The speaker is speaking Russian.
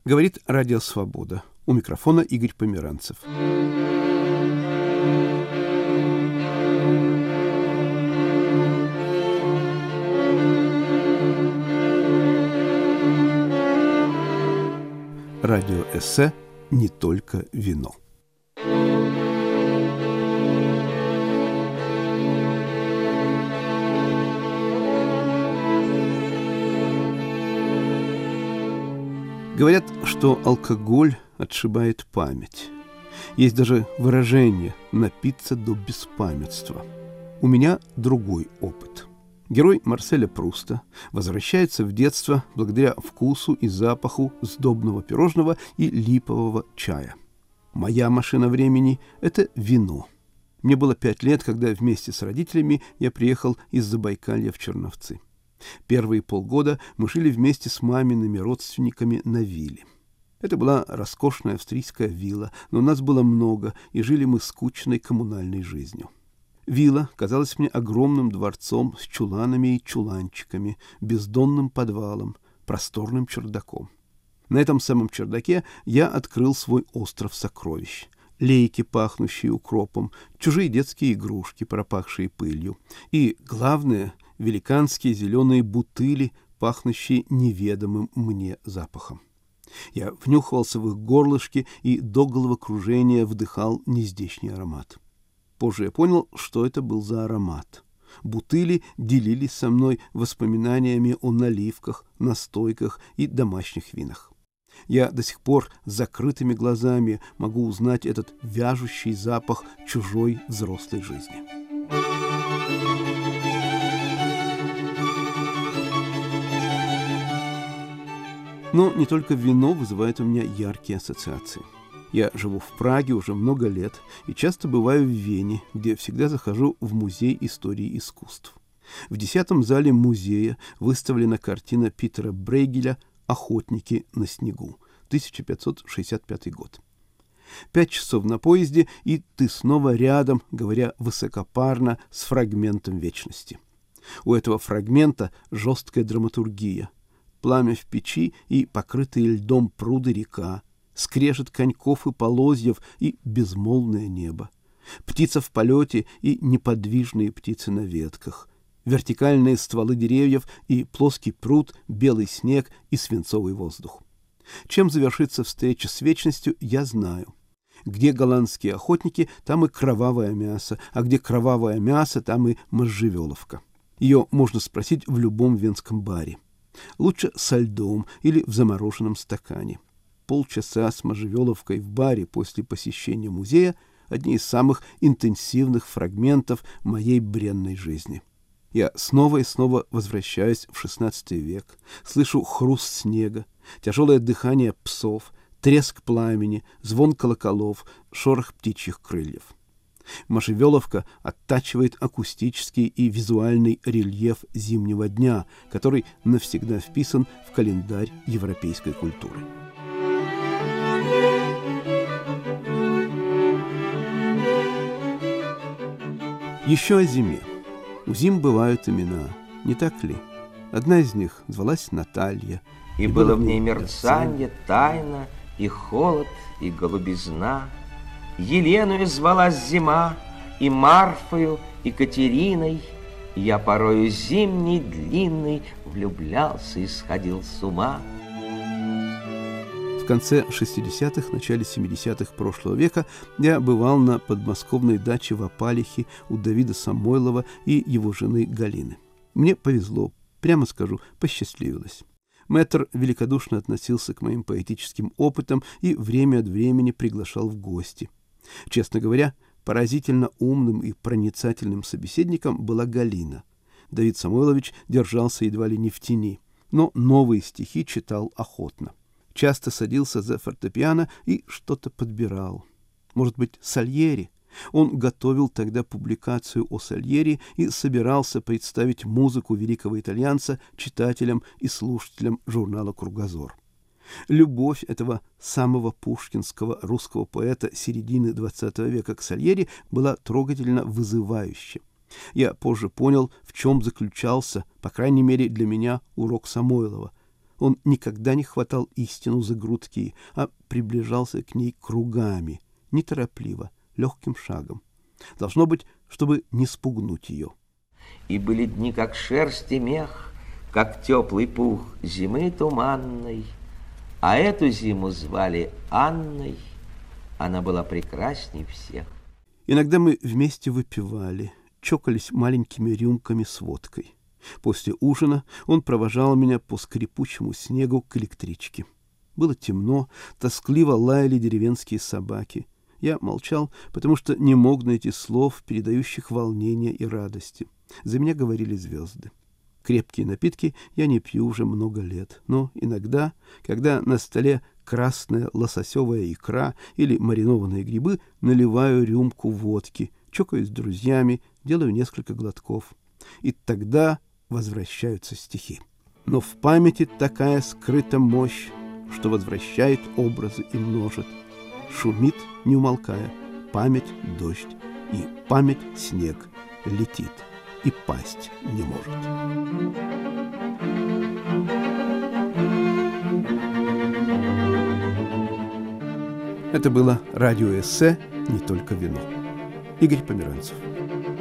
Говорит Радио Свобода. У микрофона Игорь Померанцев. Радиоэссе «Не только вино». Говорят, что алкоголь отшибает память. Есть даже выражение «напиться до беспамятства». У меня другой опыт. Герой Марселя Пруста возвращается в детство благодаря вкусу и запаху сдобного пирожного и липового чая. Моя машина времени – это вино. Мне было 5 лет, когда вместе с родителями я приехал из Забайкалья в Черновцы. Первые полгода мы жили вместе с мамиными родственниками на вилле. Это была роскошная австрийская вилла, но нас было много, и жили мы скучной коммунальной жизнью. Вилла казалась мне огромным дворцом с чуланами и чуланчиками, бездонным подвалом, просторным чердаком. На этом самом чердаке я открыл свой остров сокровищ. Лейки, пахнущие укропом, чужие детские игрушки, пропахшие пылью. И, главное, великанские зеленые бутыли, пахнущие неведомым мне запахом. Я внюхивался в их горлышки и до головокружения вдыхал нездешний аромат. Позже я понял, что это был за аромат. Бутыли делились со мной воспоминаниями о наливках, настойках и домашних винах. Я до сих пор с закрытыми глазами могу узнать этот вяжущий запах чужой взрослой жизни. Но не только вино вызывает у меня яркие ассоциации. Я живу в Праге уже много лет и часто бываю в Вене, где всегда захожу в музей истории искусств. В 10-м зале музея выставлена картина Питера Брейгеля «Охотники на снегу», 1565 год. 5 часов на поезде, и ты снова рядом, говоря высокопарно, с фрагментом вечности. У этого фрагмента жесткая драматургия. Пламя в печи и покрытые льдом пруды река, скрежет коньков и полозьев и безмолвное небо, птица в полете и неподвижные птицы на ветках, вертикальные стволы деревьев и плоский пруд, белый снег и свинцовый воздух. Чем завершится встреча с вечностью, я знаю. Где голландские охотники, там и кровавое мясо, а где кровавое мясо, там и можжевеловка. Ее можно спросить в любом венском баре. Лучше со льдом или в замороженном стакане. Полчаса с можжевеловкой в баре после посещения музея – одни из самых интенсивных фрагментов моей бренной жизни. Я снова и снова возвращаюсь в XVI век, слышу хруст снега, тяжелое дыхание псов, треск пламени, звон колоколов, шорох птичьих крыльев. Можжевеловка оттачивает акустический и визуальный рельеф зимнего дня, который навсегда вписан в календарь европейской культуры. Еще о зиме. У зим бывают имена, не так ли? Одна из них звалась Наталья. И было в ней мерцанье, тайна, и холод, и голубизна. Еленою звалась зима, и Марфою, и Катериной. Я порою зимний, длинный, влюблялся и сходил с ума. В конце 60-х, начале 70-х прошлого века я бывал на подмосковной даче в Опалихе у Давида Самойлова и его жены Галины. Мне повезло, прямо скажу, посчастливилось. Мэтр великодушно относился к моим поэтическим опытам и время от времени приглашал в гости. Честно говоря, поразительно умным и проницательным собеседником была Галина. Давид Самойлович держался едва ли не в тени, но новые стихи читал охотно. Часто садился за фортепиано и что-то подбирал. Может быть, Сальери? Он готовил тогда публикацию о Сальери и собирался представить музыку великого итальянца читателям и слушателям журнала «Кругозор». Любовь этого самого пушкинского русского поэта середины XX века к Сальери была трогательно вызывающей. Я позже понял, в чем заключался, по крайней мере для меня, урок Самойлова. Он никогда не хватал истину за грудки, а приближался к ней кругами, неторопливо, легким шагом. Должно быть, чтобы не спугнуть ее. И были дни, как шерсть и мех, как теплый пух зимы туманной, а эту зиму звали Анной, она была прекрасней всех. Иногда мы вместе выпивали, чокались маленькими рюмками с водкой. После ужина он провожал меня по скрипучему снегу к электричке. Было темно, тоскливо лаяли деревенские собаки. Я молчал, потому что не мог найти слов, передающих волнение и радости. За меня говорили звезды. Крепкие напитки я не пью уже много лет, но иногда, когда на столе красная лососевая икра или маринованные грибы, наливаю рюмку водки, чокаюсь с друзьями, делаю несколько глотков. И тогда возвращаются стихи. Но в памяти такая скрыта мощь, что возвращает образы и множит. Шумит, не умолкая, память дождь, и память снег летит, и пасть не может. Это было радиоэссе «Не только вино». Игорь Померанцев.